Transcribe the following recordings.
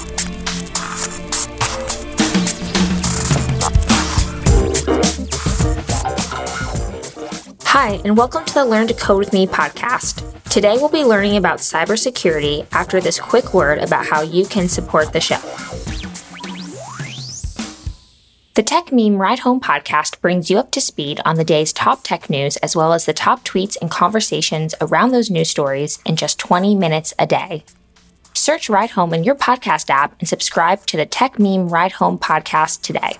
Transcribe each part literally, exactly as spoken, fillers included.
Hi, and welcome to the Learn to Code with Me podcast. Today we'll be learning about cybersecurity after this quick word about how you can support the show. The Tech Meme Ride Home podcast brings you up to speed on the day's top tech news as well as the top tweets and conversations around those news stories in just twenty minutes a day. Search Ride Home in your podcast app and subscribe to the Tech Meme Ride Home podcast today.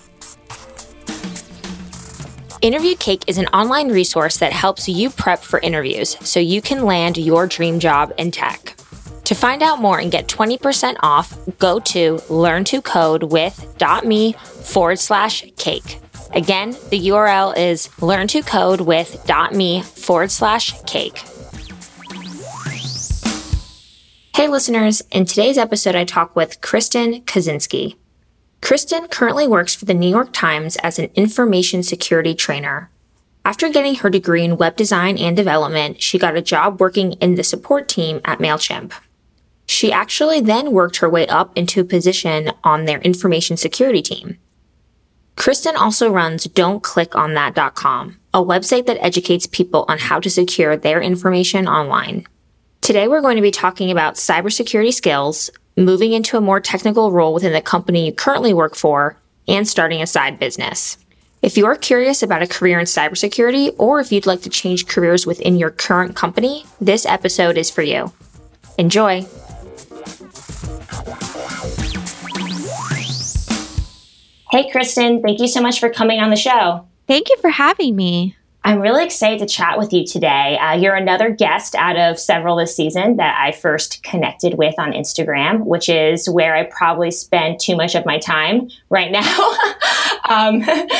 Interview Cake is an online resource that helps you prep for interviews so you can land your dream job in tech. To find out more and get twenty percent off, go to learntocodewith.me forward slash cake. Again, the U R L is learntocodewith.me forward slash cake. Hey listeners, in today's episode I talk with Kristen Kaczynski. Kristen currently works for the New York Times as an information security trainer. After getting her degree in web design and development, she got a job working in the support team at MailChimp. She actually then worked her way up into a position on their information security team. Kristen also runs don't click on that dot com, a website that educates people on how to secure their information online. Today we're going to be talking about cybersecurity skills, moving into a more technical role within the company you currently work for, and starting a side business. If you're curious about a career in cybersecurity, or if you'd like to change careers within your current company, this episode is for you. Enjoy! Hey, Kristen, thank you so much for coming on the show. Thank you for having me. I'm really excited to chat with you today. Uh, you're another guest out of several this season that I first connected with on Instagram, which is where I probably spend too much of my time right now. um,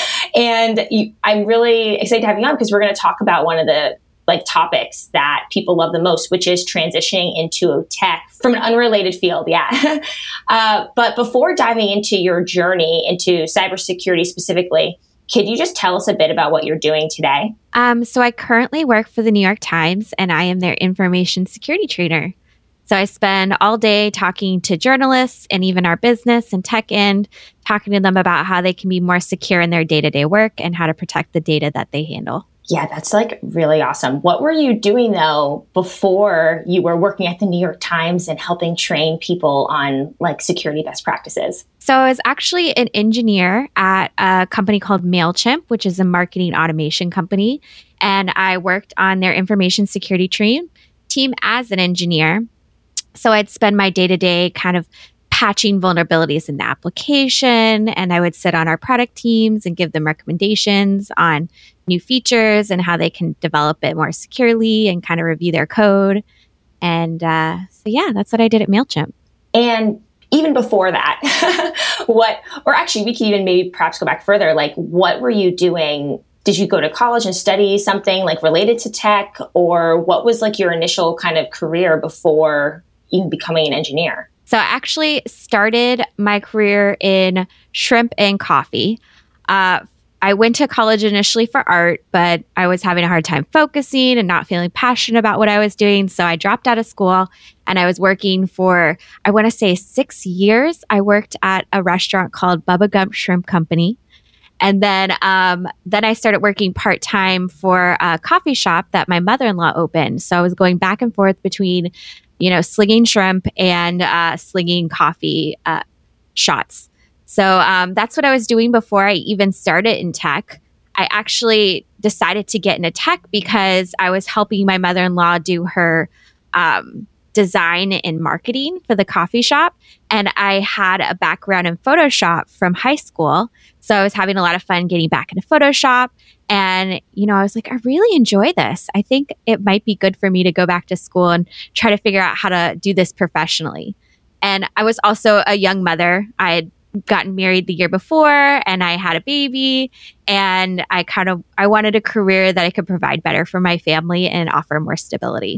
and you, I'm really excited to have you on because we're going to talk about one of the like topics that people love the most, which is transitioning into tech from an unrelated field. Yeah. uh, but before diving into your journey into cybersecurity specifically, could you just tell us a bit about what you're doing today? Um, so I currently work for the New York Times and I am their information security trainer. So I spend all day talking to journalists and even our business and tech end, talking to them about how they can be more secure in their day-to-day work and how to protect the data that they handle. Yeah, that's like really awesome. What were you doing though before you were working at the New York Times and helping train people on like security best practices? So I was actually an engineer at a company called MailChimp, which is a marketing automation company. And I worked on their information security team, team as an engineer. So I'd spend my day-to-day kind of patching vulnerabilities in the application, and I would sit on our product teams and give them recommendations on new features and how they can develop it more securely and kind of review their code. And uh, so, yeah, that's what I did at MailChimp. And even before that, what, or actually, we could even maybe perhaps go back further. Like, what were you doing? Did you go to college and study something like related to tech, or what was like your initial kind of career before even becoming an engineer? So I actually started my career in shrimp and coffee. Uh, I went to college initially for art, but I was having a hard time focusing and not feeling passionate about what I was doing. So I dropped out of school and I was working for, I want to say six years. I worked at a restaurant called Bubba Gump Shrimp Company. And then, um, then I started working part-time for a coffee shop that my mother-in-law opened. So I was going back and forth between you know, slinging shrimp and uh, slinging coffee uh, shots. So um, that's what I was doing before I even started in tech. I actually decided to get into tech because I was helping my mother-in-law do her um, design and marketing for the coffee shop. And I had a background in Photoshop from high school. So I was having a lot of fun getting back into Photoshop. And, you know, I was like, I really enjoy this. I think it might be good for me to go back to school and try to figure out how to do this professionally. And I was also a young mother. I had gotten married the year before and I had a baby, and I kind of, I wanted a career that I could provide better for my family and offer more stability.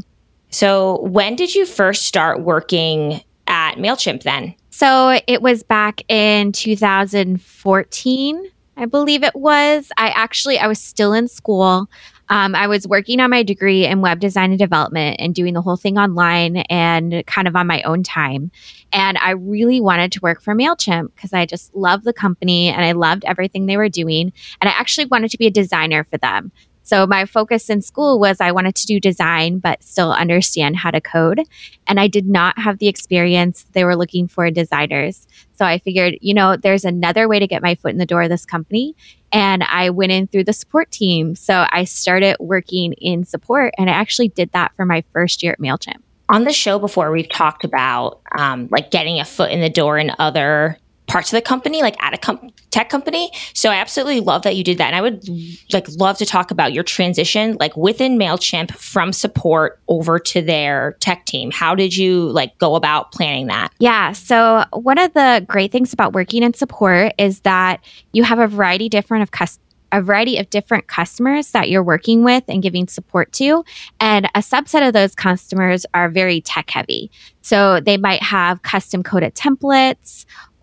So when did you first start working at MailChimp then? So it was back in two thousand fourteen, I believe it was. I actually, I was still in school. Um, I was working on my degree in web design and development and doing the whole thing online and kind of on my own time. And I really wanted to work for MailChimp because I just loved the company and I loved everything they were doing. And I actually wanted to be a designer for them. So my focus in school was I wanted to do design, but still understand how to code. And I did not have the experience they were looking for in designers. So I figured, you know, there's another way to get my foot in the door of this company. And I went in through the support team. So I started working in support, and I actually did that for my first year at MailChimp. On the show before, we've talked about um, like getting a foot in the door in other parts of the company, like at a com- tech company. So I absolutely love that you did that. And I would like love to talk about your transition, like within MailChimp from support over to their tech team. How did you like go about planning that? Yeah. So one of the great things about working in support is that you have a variety different of cus- a variety of different customers that you're working with and giving support to. And a subset of those customers are very tech heavy. So they might have custom coded templates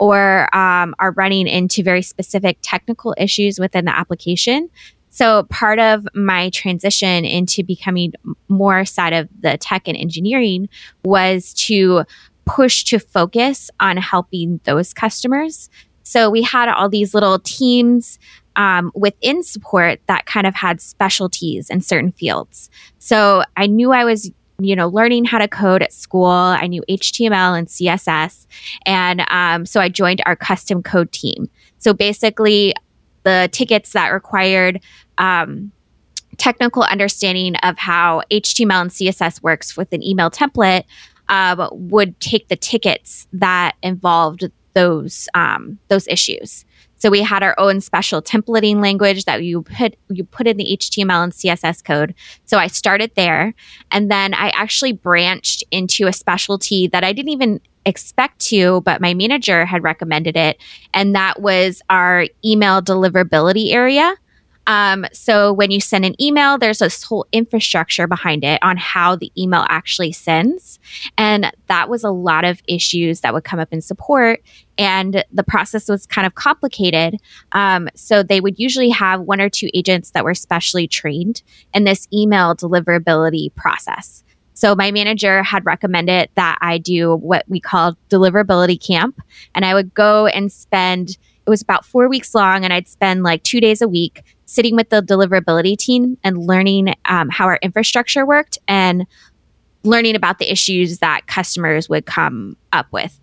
or um, are running into very specific technical issues within the application. So part of my transition into becoming more side of the tech and engineering was to push to focus on helping those customers. So we had all these little teams um, within support that kind of had specialties in certain fields. So I knew I was you know, learning how to code at school. I knew H T M L and C S S. And um, so I joined our custom code team. So basically, the tickets that required um, technical understanding of how H T M L and C S S works with an email template um, would take the tickets that involved those um, those issues. So we had our own special templating language that you put you put in the H T M L and C S S code. So I started there, and then I actually branched into a specialty that I didn't even expect to, but my manager had recommended it, and that was our email deliverability area. Um, so when you send an email, there's this whole infrastructure behind it on how the email actually sends. And that was a lot of issues that would come up in support. And the process was kind of complicated. Um, so they would usually have one or two agents that were specially trained in this email deliverability process. So my manager had recommended that I do what we call deliverability camp. And I would go and spend, it was about four weeks long, and I'd spend like two days a week sitting with the deliverability team and learning um, how our infrastructure worked and learning about the issues that customers would come up with.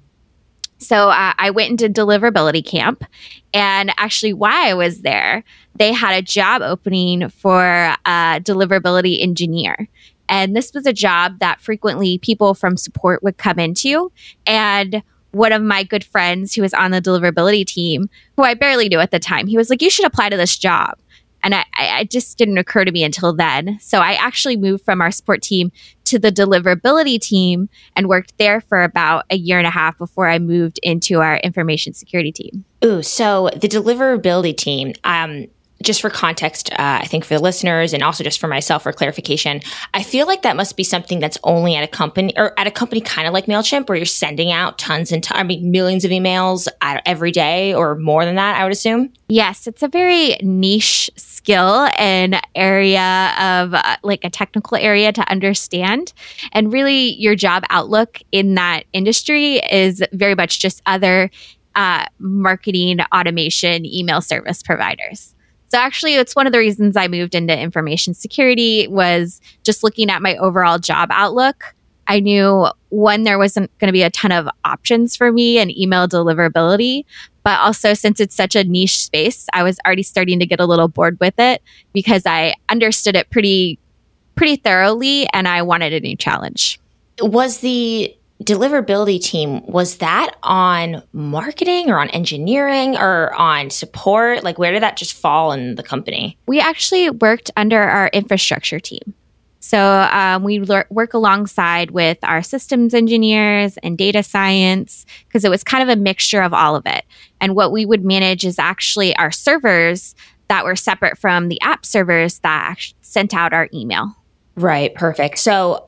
So uh, I went into deliverability camp, and actually why I was there, they had a job opening for a deliverability engineer. And this was a job that frequently people from support would come into. And one of my good friends who was on the deliverability team, who I barely knew at the time, he was like, you should apply to this job. And I, I just didn't occur to me until then. So I actually moved from our support team to the deliverability team and worked there for about a year and a half before I moved into our information security team. Ooh, so the deliverability team, um, just for context, uh, I think for the listeners and also just for myself for clarification, I feel like that must be something that's only at a company or at a company kind of like MailChimp where you're sending out tons and tons, I mean, millions of emails every day or more than that, I would assume. Yes, it's a very niche skill and area of uh, like a technical area to understand. And really your job outlook in that industry is very much just other uh, marketing automation email service providers. So actually, it's one of the reasons I moved into information security was just looking at my overall job outlook. I knew, one, there wasn't going to be a ton of options for me in email deliverability, but also since it's such a niche space, I was already starting to get a little bored with it because I understood it pretty, pretty thoroughly and I wanted a new challenge. Was the deliverability team, was that on marketing or on engineering or on support? Like, where did that just fall in the company? We actually worked under our infrastructure team. So um, we l- work alongside with our systems engineers and data science because it was kind of a mixture of all of it. And what we would manage is actually our servers that were separate from the app servers that actually sent out our email. Right. Perfect. So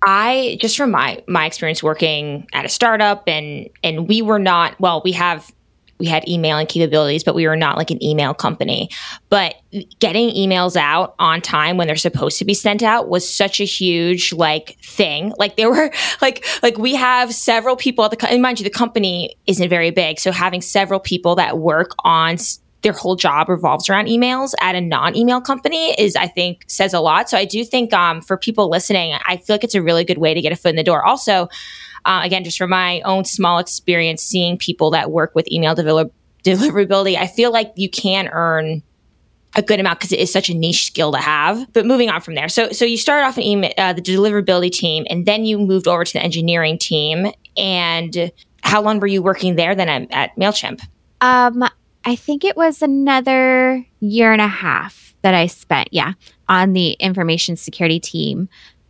I, just from my my experience working at a startup, and and we were not, well, we have we had emailing capabilities, but we were not like an email company. But getting emails out on time when they're supposed to be sent out was such a huge like thing. Like there were like, like we have several people at the, co- and mind you, the company isn't very big. So having several people that work on s- their whole job revolves around emails at a non-email company is, I think, says a lot. So I do think um, for people listening, I feel like it's a really good way to get a foot in the door. Also, uh, again, just from my own small experience, seeing people that work with email develop- deliverability, I feel like you can earn a good amount because it is such a niche skill to have. But moving on from there. So so you started off in email, uh, the deliverability team, and then you moved over to the engineering team. And how long were you working there then at, at MailChimp? Um, I think it was another year and a half that I spent, yeah, on the information security team.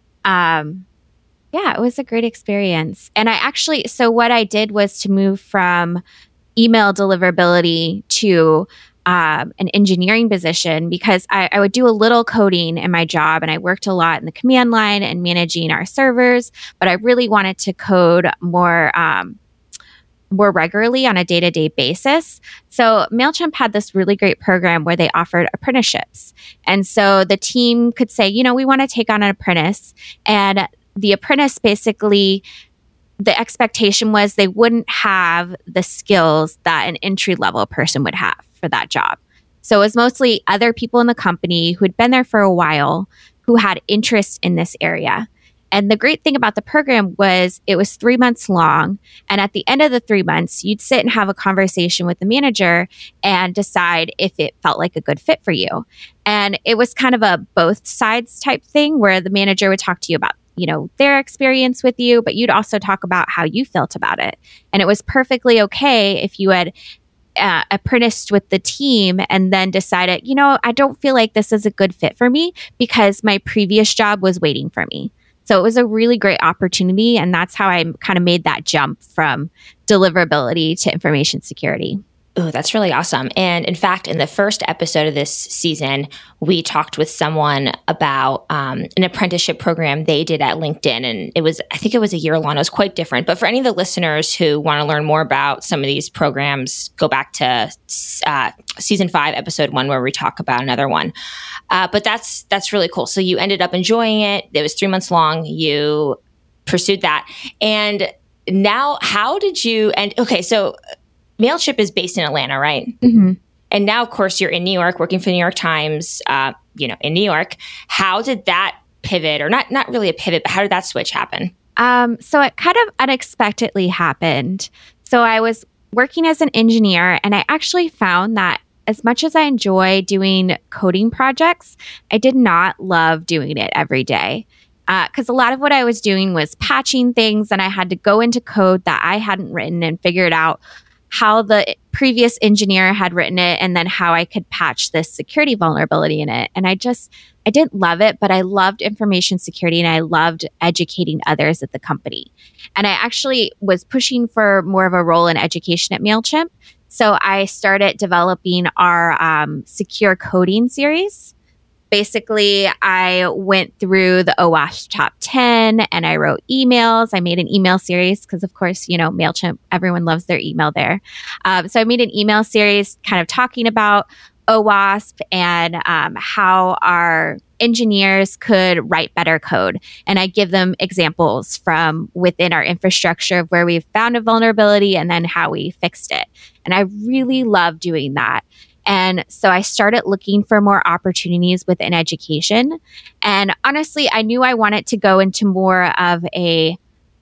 Um, yeah, it was a great experience. And I actually, so what I did was to move from email deliverability to um, an engineering position because I, I would do a little coding in my job and I worked a lot in the command line and managing our servers, but I really wanted to code more um, more regularly on a day-to-day basis. So MailChimp had this really great program where they offered apprenticeships. And so the team could say, you know, we want to take on an apprentice. And the apprentice basically, the expectation was they wouldn't have the skills that an entry-level person would have for that job. So it was mostly other people in the company who had been there for a while who had interest in this area. And the great thing about the program was it was three months long. And at the end of the three months, you'd sit and have a conversation with the manager and decide if it felt like a good fit for you. And it was kind of a both sides type thing where the manager would talk to you about, you know, their experience with you, but you'd also talk about how you felt about it. And it was perfectly okay if you had uh, apprenticed with the team and then decided, you know, I don't feel like this is a good fit for me because my previous job was waiting for me. So it was a really great opportunity. And that's how I kind of made that jump from deliverability to information security. Oh, that's really awesome. And in fact, in the first episode of this season, we talked with someone about um, an apprenticeship program they did at LinkedIn. And it was, I think it was a year long. It was quite different. But for any of the listeners who want to learn more about some of these programs, go back to uh, season five, episode one, where we talk about another one. Uh, but that's that's really cool. So you ended up enjoying it. It was three months long. You pursued that. And now, how did you, and okay, so MailChimp is based in Atlanta, right? Mm-hmm. And now, of course, you're in New York, working for the New York Times, uh, you know, in New York. How did that pivot, or not not really a pivot, but how did that switch happen? Um, so it kind of unexpectedly happened. So I was working as an engineer, and I actually found that as much as I enjoy doing coding projects, I did not love doing it every day. Because uh, a lot of what I was doing was patching things, and I had to go into code that I hadn't written and figure it out how the previous engineer had written it and then how I could patch this security vulnerability in it. And I just, I didn't love it, but I loved information security and I loved educating others at the company. And I actually was pushing for more of a role in education at MailChimp. So I started developing our um, secure coding series. Basically, I went through the OWASP top ten and I wrote emails. I made an email series because, of course, you know, MailChimp, everyone loves their email there. Um, so I made an email series kind of talking about OWASP and um, how our engineers could write better code. And I give them examples from within our infrastructure of where we've found a vulnerability and then how we fixed it. And I really love doing that. And so I started looking for more opportunities within education. And honestly, I knew I wanted to go into more of a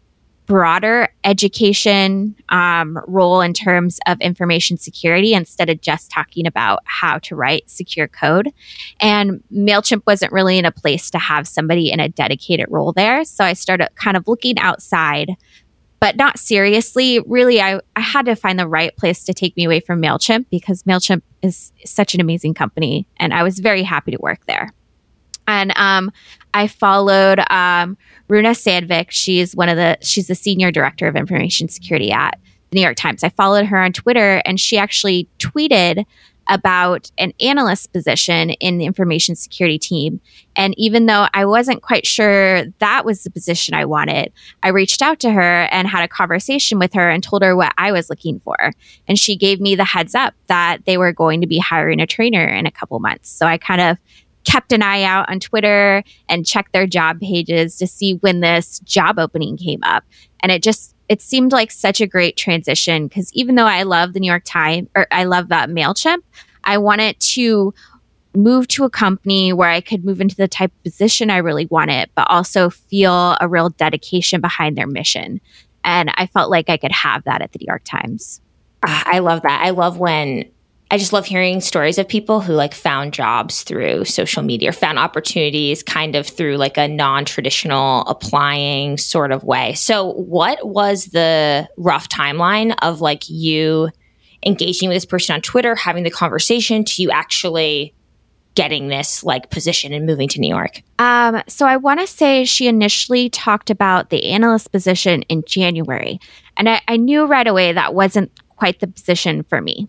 broader education um, role in terms of information security instead of just talking about how to write secure code. And MailChimp wasn't really in a place to have somebody in a dedicated role there. So I started kind of looking outside, but not seriously. Really, I, I had to find the right place to take me away from MailChimp because MailChimp is such an amazing company. And I was very happy to work there. And um, I followed um, Runa Sandvik. She's one of the, she's the senior director of information security at the New York Times. I followed her on Twitter and she actually tweeted about an analyst position in the information security team. And even though I wasn't quite sure that was the position I wanted, I reached out to her and had a conversation with her and told her what I was looking for. And she gave me the heads up that they were going to be hiring a trainer in a couple months. So I kind of kept an eye out on Twitter and checked their job pages to see when this job opening came up. And it just, it seemed like such a great transition because even though I love the New York Times, or I love uh, MailChimp, I wanted to move to a company where I could move into the type of position I really wanted, but also feel a real dedication behind their mission. And I felt like I could have that at the New York Times. Ah, I love that. I love when I just love hearing stories of people who like found jobs through social media or found opportunities kind of through like a non-traditional applying sort of way. So what was the rough timeline of like you engaging with this person on Twitter, having the conversation to you actually getting this like position and moving to New York? Um, so I want to say she initially talked about the analyst position in January. And I, I knew right away that wasn't quite the position for me.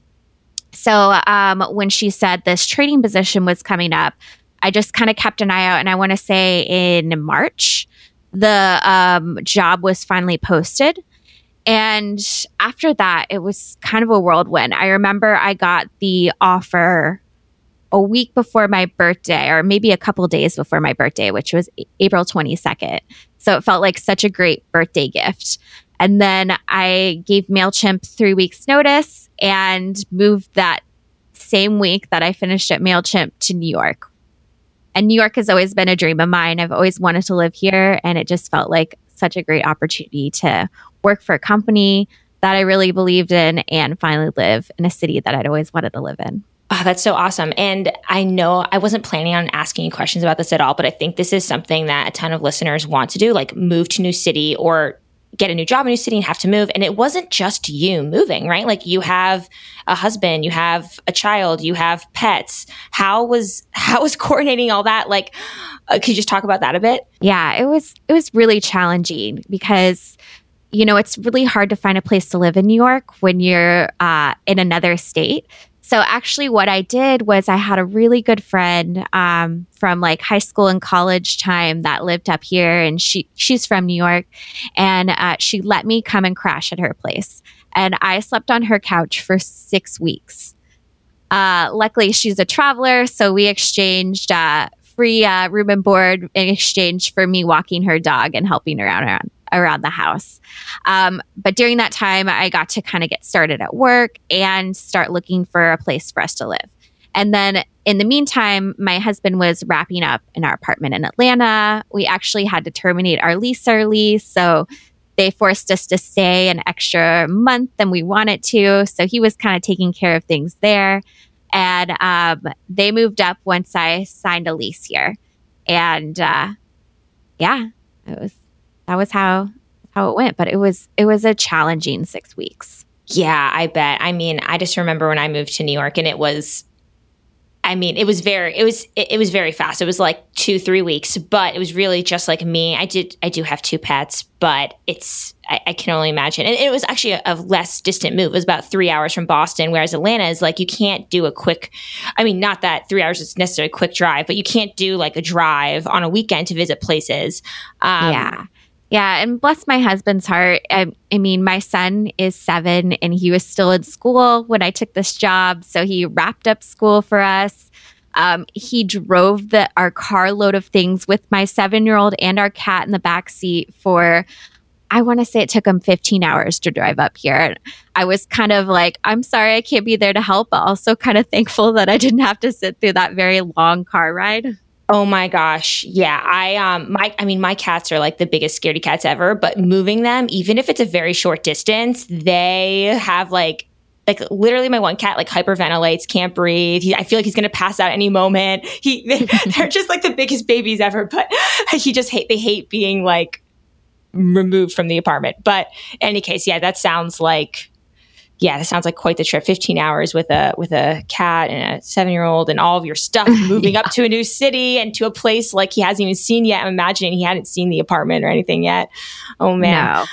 So um, when she said this trading position was coming up, I just kind of kept an eye out. And I want to say in March, the um, job was finally posted. And after that, it was kind of a whirlwind. I remember I got the offer a week before my birthday, or maybe a couple days before my birthday, which was April twenty-second. So it felt like such a great birthday gift. And then I gave MailChimp three weeks notice and moved that same week that I finished at MailChimp to New York. And New York has always been a dream of mine. I've always wanted to live here. And it just felt like such a great opportunity to work for a company that I really believed in and finally live in a city that I'd always wanted to live in. Oh, that's so awesome. And I know I wasn't planning on asking you questions about this at all, but I think this is something that a ton of listeners want to do, like move to a new city or get a new job in a new city and have to move. And it wasn't just you moving, right? Like you have a husband, you have a child, you have pets. How was how was coordinating all that? Like, uh, could you just talk about that a bit? Yeah, it was it was really challenging because, you know, it's really hard to find a place to live in New York when you're uh, in another state. So actually what I did was I had a really good friend um, from like high school and college time that lived up here, and she she's from New York, and uh, she let me come and crash at her place. And I slept on her couch for six weeks. Uh, luckily, she's a traveler, so we exchanged uh, free uh, room and board in exchange for me walking her dog and helping her around, around, around the house. Um, but during that time, I got to kind of get started at work and start looking for a place for us to live. And then in the meantime, my husband was wrapping up in our apartment in Atlanta. We actually had to terminate our lease early, so they forced us to stay an extra month than we wanted to. So he was kind of taking care of things there. And um, they moved up once I signed a lease here. And uh, yeah, it was that was how how it went. But it was it was a challenging six weeks. Yeah, I bet. I mean, I just remember when I moved to New York, and it was, I mean, it was very, it was, it, it was very fast. It was like two, three weeks, but it was really just like me. I did, I do have two pets, but it's, I, I can only imagine. And it was actually a, a less distant move. It was about three hours from Boston, whereas Atlanta is like, you can't do a quick, I mean, not that three hours is necessarily a quick drive, but you can't do like a drive on a weekend to visit places. Um, yeah. Yeah. And bless my husband's heart. I, I mean, my son is seven and he was still in school when I took this job. So he wrapped up school for us. Um, he drove the, our carload of things with my seven-year-old and our cat in the back seat for, I want to say it took him fifteen hours to drive up here. And I was kind of like, I'm sorry I can't be there to help, but also kind of thankful that I didn't have to sit through that very long car ride. Oh my gosh. Yeah. I, um, my, I mean, my cats are like the biggest scaredy cats ever, but moving them, even if it's a very short distance, they have like, like literally my one cat like hyperventilates, can't breathe. He, I feel like he's going to pass out any moment. He, they, they're just like the biggest babies ever, but he just hate, they hate being like removed from the apartment. But in any case, yeah, that sounds like, yeah, that sounds like quite the trip. fifteen hours with a with a cat and a seven-year-old and all of your stuff, moving yeah. up to a new city and to a place like he hasn't even seen yet. I'm imagining he hadn't seen the apartment or anything yet. Oh, man. No.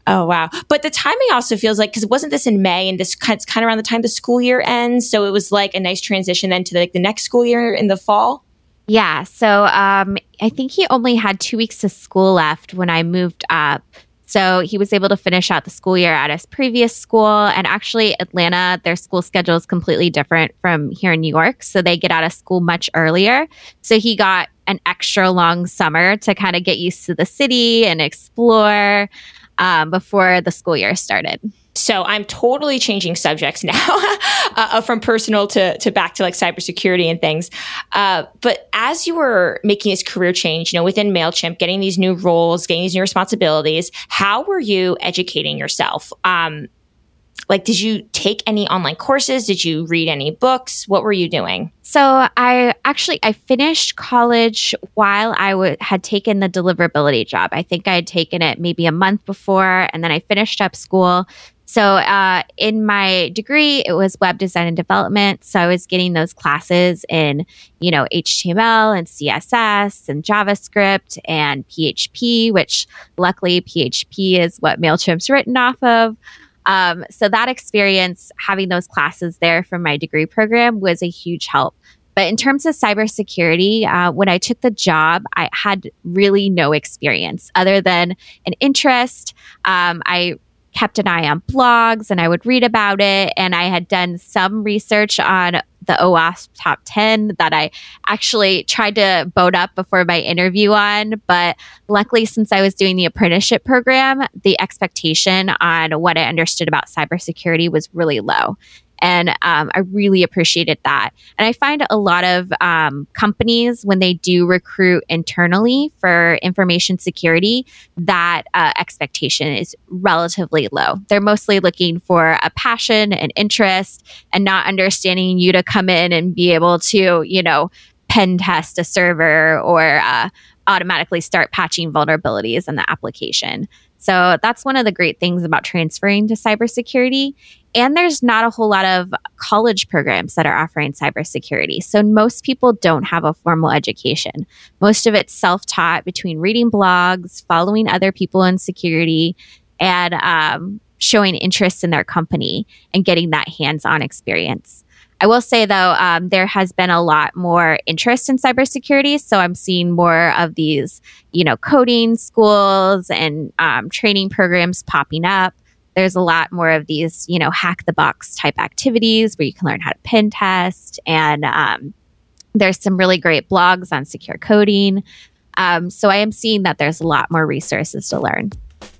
Oh, wow. But the timing also feels like, because wasn't this in May and this kind, kind of around the time the school year ends? So it was like a nice transition then to the, like the next school year in the fall? Yeah. So um, I think he only had two weeks of school left when I moved up. So he was able to finish out the school year at his previous school. And actually, Atlanta, their school schedule is completely different from here in New York. So they get out of school much earlier. So he got an extra long summer to kind of get used to the city and explore um, before the school year started. So I'm totally changing subjects now uh, from personal to, to back to like cybersecurity and things. Uh, but as you were making this career change, you know, within MailChimp, getting these new roles, getting these new responsibilities, how were you educating yourself? Um, like, did you take any online courses? Did you read any books? What were you doing? So I actually, I finished college while I w- had taken the deliverability job. I think I had taken it maybe a month before, and then I finished up school. So uh, in my degree, it was web design and development. So I was getting those classes in, you know, H T M L and C S S and JavaScript and P H P, which luckily P H P is what MailChimp's written off of. Um, so that experience, having those classes there from my degree program was a huge help. But in terms of cybersecurity, uh, when I took the job, I had really no experience other than an interest. Um, I kept an eye on blogs and I would read about it. And I had done some research on the OWASP top ten that I actually tried to boat up before my interview on. But luckily, since I was doing the apprenticeship program, the expectation on what I understood about cybersecurity was really low. And um, I really appreciated that. And I find a lot of um, companies, when they do recruit internally for information security, that uh, expectation is relatively low. They're mostly looking for a passion and interest and not understanding you to come in and be able to, you know, pen test a server or uh, automatically start patching vulnerabilities in the application. So that's one of the great things about transferring to cybersecurity. And there's not a whole lot of college programs that are offering cybersecurity. So most people don't have a formal education. Most of it's self-taught between reading blogs, following other people in security, and um, showing interest in their company and getting that hands-on experience. I will say, though, um, there has been a lot more interest in cybersecurity. So I'm seeing more of these, you know, coding schools and um, training programs popping up. There's a lot more of these, you know, hack the box type activities where you can learn how to pen test. And um, there's some really great blogs on secure coding. Um, so I am seeing that there's a lot more resources to learn.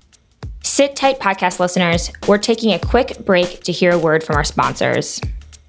Sit tight, podcast listeners. We're taking a quick break to hear a word from our sponsors.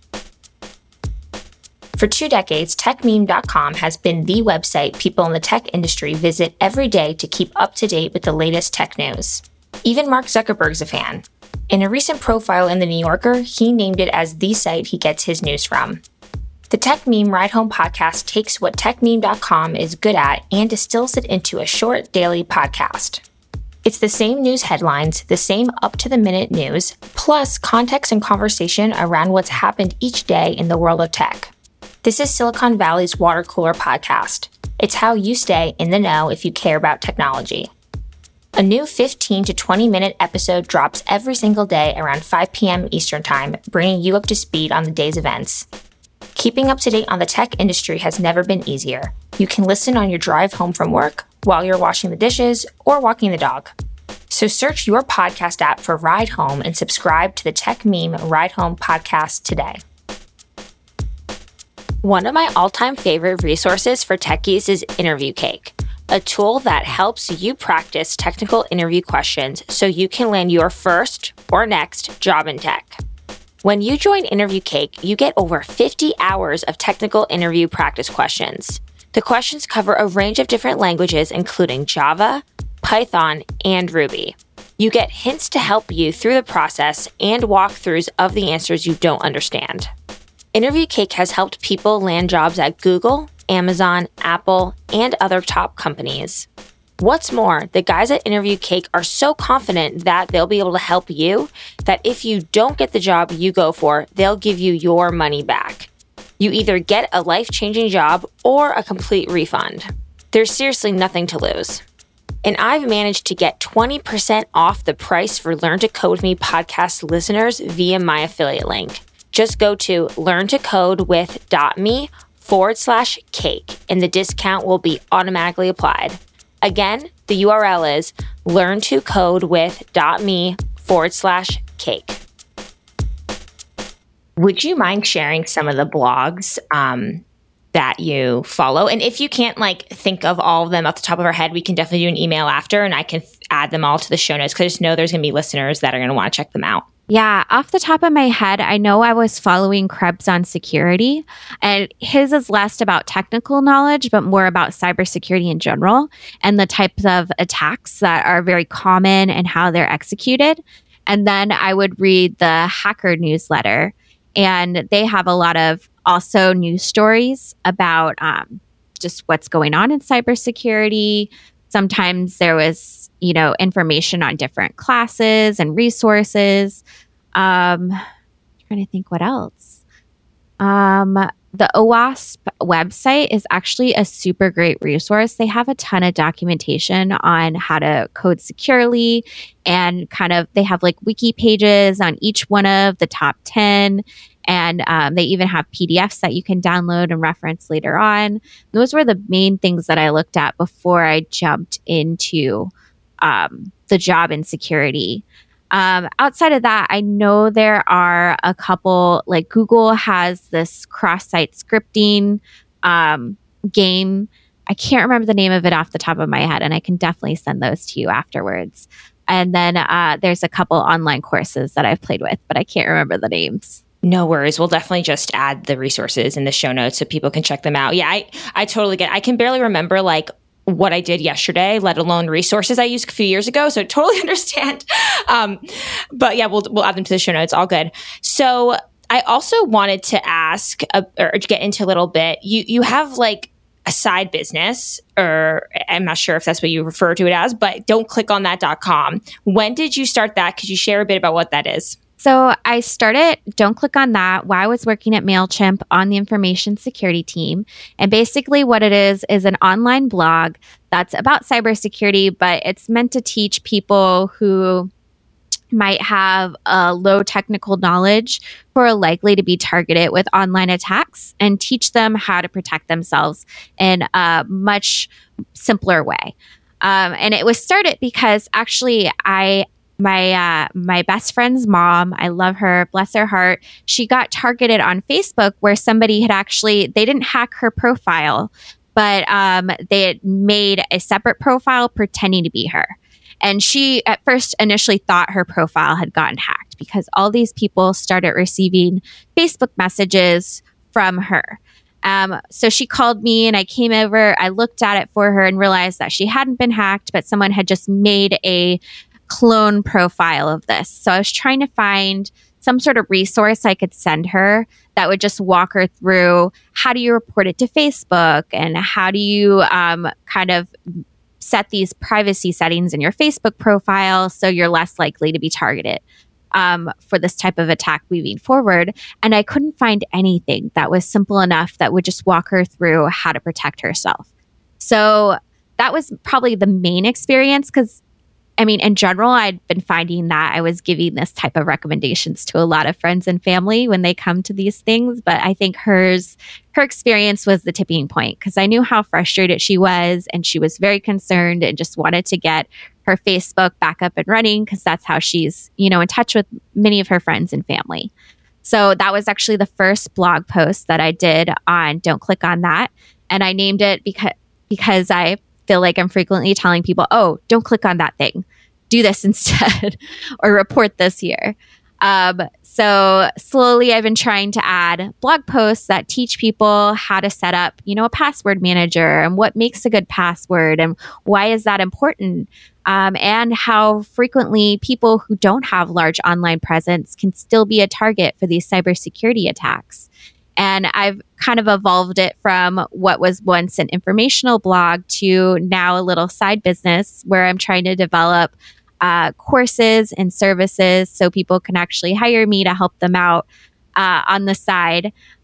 For two decades, tech meme dot com has been the website people in the tech industry visit every day to keep up to date with the latest tech news. Even Mark Zuckerberg's a fan. In a recent profile in The New Yorker, he named it as the site he gets his news from. The Tech Meme Ride Home podcast takes what tech meme dot com is good at and distills it into a short daily podcast. It's the same news headlines, the same up-to-the-minute news, plus context and conversation around what's happened each day in the world of tech. This is Silicon Valley's Water Cooler podcast. It's how you stay in the know if you care about technology. A new fifteen to twenty minute episode drops every single day around five p.m. Eastern Time, bringing you up to speed on the day's events. Keeping up to date on the tech industry has never been easier. You can listen on your drive home from work, while you're washing the dishes, or walking the dog. So search your podcast app for Ride Home and subscribe to the Tech Meme Ride Home podcast today. One of my all-time favorite resources for techies is Interview Cake, a tool that helps you practice technical interview questions so you can land your first or next job in tech. When you join Interview Cake, you get over fifty hours of technical interview practice questions. The questions cover a range of different languages, including Java, Python, and Ruby. You get hints to help you through the process and walkthroughs of the answers you don't understand. Interview Cake has helped people land jobs at Google, Amazon, Apple, and other top companies. What's more, the guys at Interview Cake are so confident that they'll be able to help you that if you don't get the job you go for, they'll give you your money back. You either get a life-changing job or a complete refund. There's seriously nothing to lose. And I've managed to get twenty percent off the price for Learn to Code with Me podcast listeners via my affiliate link. Just go to learntocodewith.me forward slash cake, and the discount will be automatically applied. Again, the U R L is learntocodewith.me forward slash cake. Would you mind sharing some of the blogs um, that you follow? And if you can't like think of all of them off the top of our head, we can definitely do an email after and I can f- add them all to the show notes because I just know there's going to be listeners that are going to want to check them out. Yeah, off the top of my head, I know I was following Krebs on security, and his is less about technical knowledge, but more about cybersecurity in general and the types of attacks that are very common and how they're executed. And then I would read the Hacker newsletter, and they have a lot of also news stories about um, just what's going on in cybersecurity. Sometimes there was, you know, information on different classes and resources. Um, trying to think what else. Um, the OWASP website is actually a super great resource. They have a ton of documentation on how to code securely, and kind of they have like wiki pages on each one of the top ten. And um, they even have P D Fs that you can download and reference later on. Those were the main things that I looked at before I jumped into um, the job in security. Um, outside of that, I know there are a couple, like Google has this cross-site scripting um, game. I can't remember the name of it off the top of my head, and I can definitely send those to you afterwards. And then uh, there's a couple online courses that I've played with, but I can't remember the names. No worries. We'll definitely just add the resources in the show notes so people can check them out. Yeah, I, I totally get it. I can barely remember like what I did yesterday, let alone resources I used a few years ago. So I totally understand. Um, but yeah, we'll we'll add them to the show notes. All good. So I also wanted to ask uh, or to get into a little bit. You you have like a side business, or I'm not sure if that's what you refer to it as, but don't click on that dot com. When did you start that? Could you share a bit about what that is? So I started Don't Click on That while I was working at MailChimp on the information security team. And basically what it is, is an online blog that's about cybersecurity, but it's meant to teach people who might have a low technical knowledge who are likely to be targeted with online attacks, and teach them how to protect themselves in a much simpler way. Um, and it was started because actually I My uh, my best friend's mom, I love her, bless her heart. She got targeted on Facebook where somebody had actually, they didn't hack her profile, but um, they had made a separate profile pretending to be her. And she at first initially thought her profile had gotten hacked because all these people started receiving Facebook messages from her. Um, so she called me and I came over, I looked at it for her and realized that she hadn't been hacked, but someone had just made a clone profile of this. So I was trying to find some sort of resource I could send her that would just walk her through how do you report it to Facebook, and how do you um, kind of set these privacy settings in your Facebook profile so you're less likely to be targeted um, for this type of attack moving forward. And I couldn't find anything that was simple enough that would just walk her through how to protect herself. So that was probably the main experience, because I mean, in general, I'd been finding that I was giving this type of recommendations to a lot of friends and family when they come to these things. But I think hers, her experience was the tipping point, because I knew how frustrated she was, and she was very concerned and just wanted to get her Facebook back up and running, because that's how she's, you know, in touch with many of her friends and family. So that was actually the first blog post that I did on Don't Click on That. And I named it because, because I feel like I'm frequently telling people, oh, don't click on that thing. Do this instead, or report this here. Um, so slowly I've been trying to add blog posts that teach people how to set up, you know, a password manager, and what makes a good password, and why is that important, um, and how frequently people who don't have large online presence can still be a target for these cybersecurity attacks. And I've kind of evolved it from what was once an informational blog to now a little side business where I'm trying to develop uh, courses and services so people can actually hire me to help them out uh, on the side.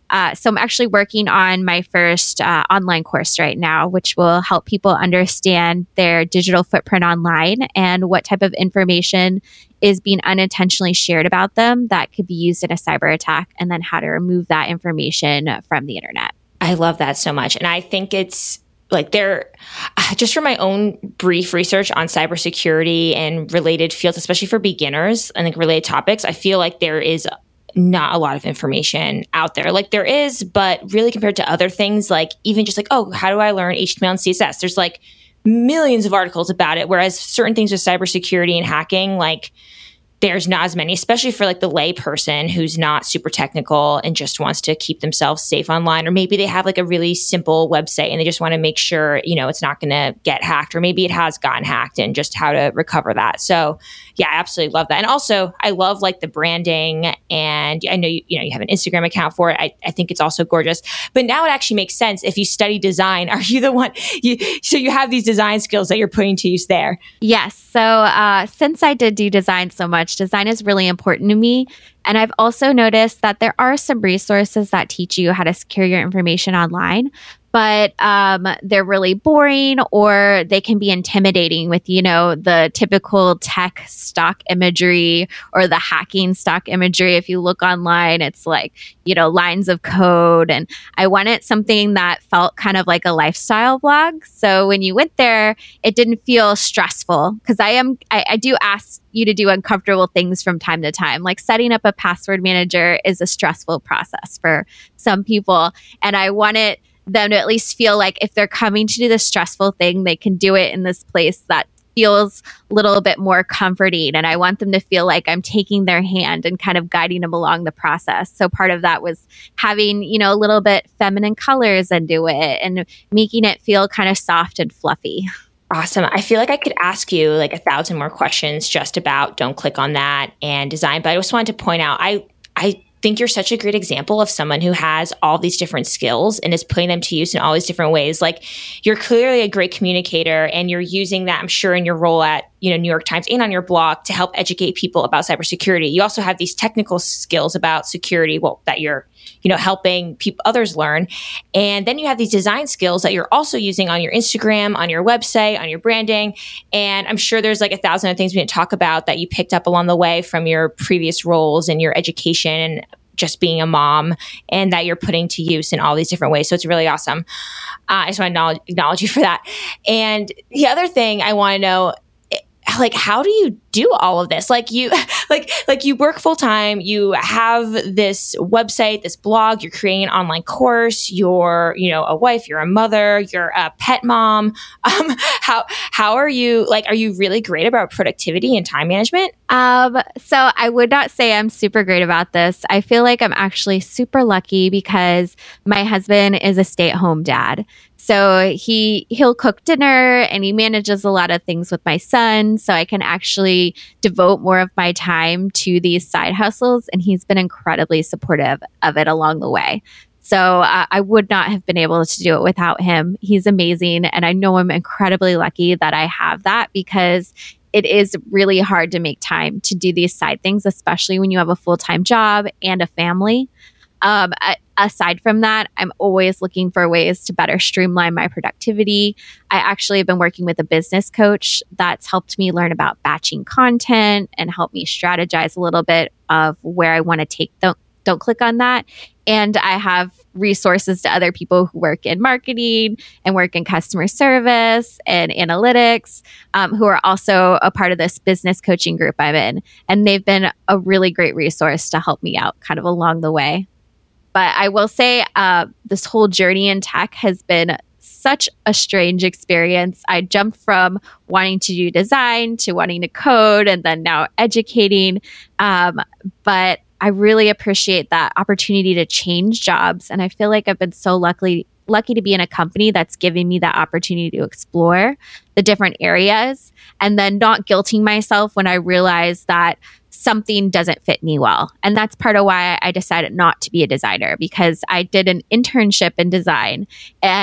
Uh, so I'm actually working on my first uh, online course right now, which will help people understand their digital footprint online and what type of information is being unintentionally shared about them that could be used in a cyber attack, and then how to remove that information from the internet. I love that so much. And I think it's like there, just from my own brief research on cybersecurity and related fields, especially for beginners and like related topics, I feel like there is not a lot of information out there. Like there is, but really compared to other things, like even just like, oh, how do I learn H T M L and C S S? There's like millions of articles about it. Whereas certain things with cybersecurity and hacking, like there's not as many, especially for like the lay person who's not super technical and just wants to keep themselves safe online. Or maybe they have like a really simple website and they just want to make sure, you know, it's not going to get hacked, or maybe it has gotten hacked and just how to recover that. So yeah, I absolutely love that. And also I love like the branding, and I know you, you know, you have an Instagram account for it. I, I think it's also gorgeous, but now it actually makes sense. If you study design, are you the one, you, so you have these design skills that you're putting to use there? Yes. So uh, since I did do design so much, design is really important to me. And I've also noticed that there are some resources that teach you how to secure your information online, but um, they're really boring, or they can be intimidating with, you know, the typical tech stock imagery or the hacking stock imagery. If you look online, it's like, you know, lines of code. And I wanted something that felt kind of like a lifestyle blog. So when you went there, it didn't feel stressful, because I am, I, I do ask you to do uncomfortable things from time to time. Like setting up a password manager is a stressful process for some people. And I wanted them to at least feel like if they're coming to do this stressful thing, they can do it in this place that feels a little bit more comforting. And I want them to feel like I'm taking their hand and kind of guiding them along the process. So part of that was having, you know, a little bit feminine colors into it and making it feel kind of soft and fluffy. Awesome. I feel like I could ask you like a thousand more questions just about Don't Click on That and design, but I just wanted to point out, I, I think you're such a great example of someone who has all these different skills and is putting them to use in all these different ways. Like you're clearly a great communicator, and you're using that, I'm sure, in your role at, you know, New York Times and on your blog to help educate people about cybersecurity. You also have these technical skills about security, well, that you're, you know, helping people, others learn. And then you have these design skills that you're also using on your Instagram, on your website, on your branding. And I'm sure there's like a thousand other things we didn't talk about that you picked up along the way from your previous roles and your education and just being a mom, and that you're putting to use in all these different ways. So it's really awesome. Uh, I just want to acknowledge, acknowledge you for that. And the other thing I want to know, like, how do you do all of this? Like you, like, like you work full time, you have this website, this blog, you're creating an online course, you're, you know, a wife, you're a mother, you're a pet mom. Um, how, how are you, like, are you really great about productivity and time management? Um, so I would not say I'm super great about this. I feel like I'm actually super lucky because my husband is a stay-at-home dad. So he, he'll cook dinner and he manages a lot of things with my son. So I can actually devote more of my time to these side hustles. And he's been incredibly supportive of it along the way. So uh, I would not have been able to do it without him. He's amazing. And I know I'm incredibly lucky that I have that, because it is really hard to make time to do these side things, especially when you have a full-time job and a family. Um, I, aside from that, I'm always looking for ways to better streamline my productivity. I actually have been working with a business coach that's helped me learn about batching content and help me strategize a little bit of where I want to take Don't, don't Click on That. And I have resources to other people who work in marketing and work in customer service and analytics, um, who are also a part of this business coaching group I'm in. And they've been a really great resource to help me out kind of along the way. But I will say uh, this whole journey in tech has been such a strange experience. I jumped from wanting to do design to wanting to code, and then now educating. Um, but I really appreciate that opportunity to change jobs. And I feel like I've been so lucky, lucky to be in a company that's giving me that opportunity to explore the different areas, and then not guilting myself when I realize that something doesn't fit me well. And that's part of why I decided not to be a designer, because I did an internship in design and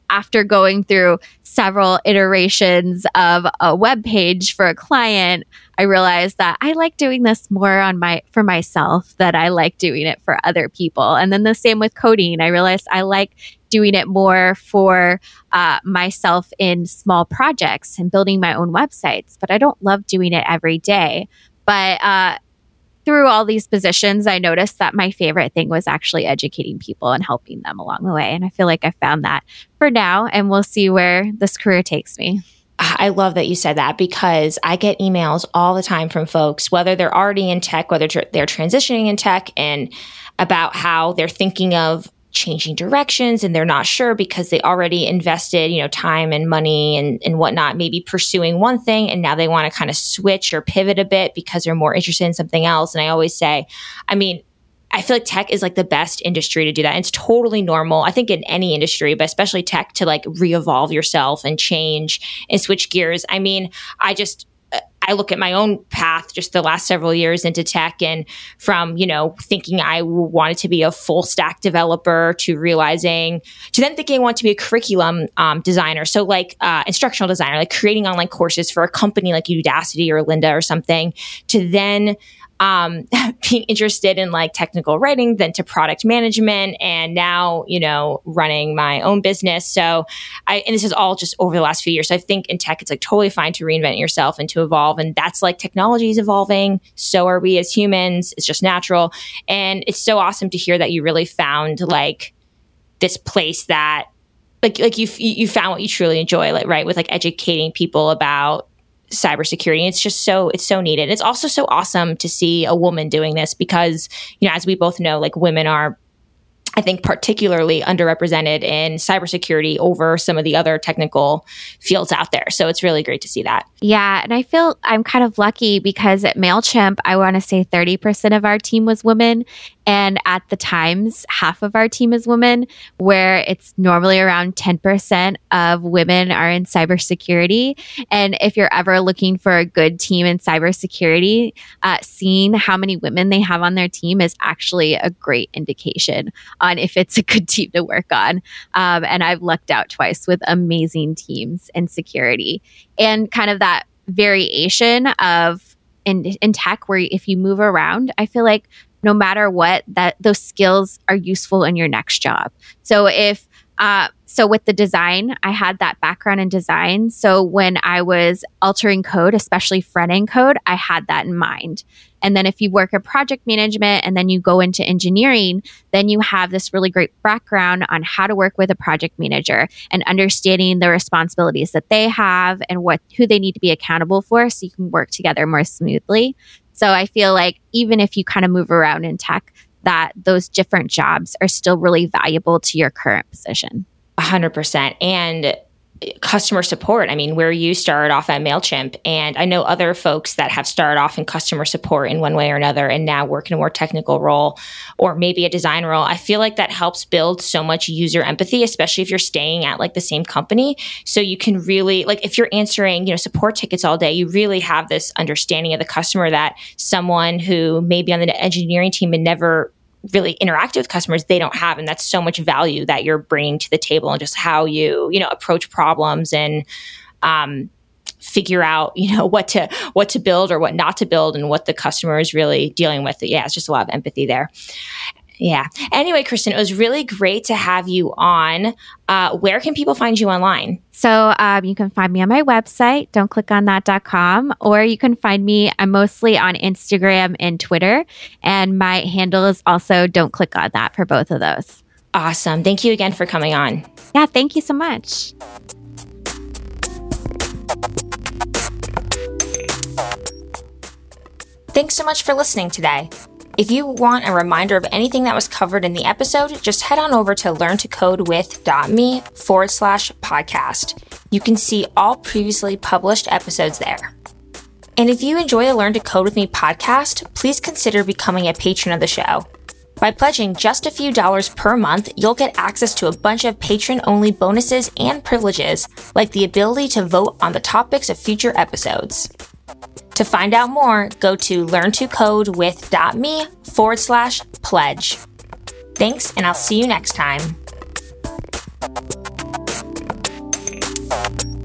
after going through several iterations of a web page for a client, I realized that I like doing this more on my for myself than I like doing it for other people. And then the same with coding. I realized I like doing it more for uh, myself in small projects and building my own websites, but I don't love doing it every day. But uh, through all these positions, I noticed that my favorite thing was actually educating people and helping them along the way. And I feel like I found that for now, and we'll see where this career takes me. I love that you said that, because I get emails all the time from folks, whether they're already in tech, whether tr- they're transitioning in tech, and about how they're thinking of changing directions and they're not sure because they already invested, you know, time and money and, and whatnot, maybe pursuing one thing, and now they want to kind of switch or pivot a bit because they're more interested in something else. And I always say, I mean, I feel like tech is like the best industry to do that. And it's totally normal, I think, in any industry, but especially tech, to like re-evolve yourself and change and switch gears. I mean, I just, I look at my own path just the last several years into tech, and from, you know, thinking I wanted to be a full stack developer to realizing, to then thinking I want to be a curriculum um, designer. So like uh, instructional designer, like creating online courses for a company like Udacity or Lynda or something, to then Um, being interested in like technical writing, then to product management, and now, you know, running my own business. So I, and this is all just over the last few years. So I think in tech, it's like totally fine to reinvent yourself and to evolve. And that's like technology is evolving. So are we as humans. It's just natural. And it's so awesome to hear that you really found like this place that like, like you, you found what you truly enjoy, like, right. With like educating people about cybersecurity. It's just so, it's so needed. It's also so awesome to see a woman doing this because, you know, as we both know, like women are, I think, particularly underrepresented in cybersecurity over some of the other technical fields out there. So it's really great to see that. Yeah. And I feel I'm kind of lucky because at MailChimp, I want to say thirty percent of our team was women. And at the Times, half of our team is women, where it's normally around ten percent of women are in cybersecurity. And if you're ever looking for a good team in cybersecurity, uh, seeing how many women they have on their team is actually a great indication on if it's a good team to work on. Um, and I've lucked out twice with amazing teams in security. And kind of that variation of in, in tech, where if you move around, I feel like no matter what, that those skills are useful in your next job. So if uh, so with the design, I had that background in design. So when I was altering code, especially front end code, I had that in mind. And then if you work in project management and then you go into engineering, then you have this really great background on how to work with a project manager and understanding the responsibilities that they have and what who they need to be accountable for, so you can work together more smoothly. So I feel like even if you kind of move around in tech, that those different jobs are still really valuable to your current position. A hundred percent. And customer support. I mean, where you started off at MailChimp, and I know other folks that have started off in customer support in one way or another and now work in a more technical role or maybe a design role. I feel like that helps build so much user empathy, especially if you're staying at like the same company. So you can really, like if you're answering, you know, support tickets all day, you really have this understanding of the customer that someone who may be on the engineering team and never really interact with customers, they don't have. And that's so much value that you're bringing to the table, and just how you, you know, approach problems and um, figure out, you know, what to, what to build or what not to build and what the customer is really dealing with. Yeah, it's just a lot of empathy there. Yeah. Anyway, Kristen, it was really great to have you on. Uh, where can people find you online? So um, you can find me on my website, don't click on that dot com, or you can find me, I'm mostly on Instagram and Twitter, and my handle is also Don't Click On That for both of those. Awesome. Thank you again for coming on. Yeah, thank you so much. Thanks so much for listening today. If you want a reminder of anything that was covered in the episode, just head on over to learntocodewith.me forward slash podcast. You can see all previously published episodes there. And if you enjoy the Learn to Code With Me podcast, please consider becoming a patron of the show. By pledging just a few dollars per month, you'll get access to a bunch of patron-only bonuses and privileges, like the ability to vote on the topics of future episodes. To find out more, go to learntocodewith.me forward slash pledge. Thanks, and I'll see you next time. you.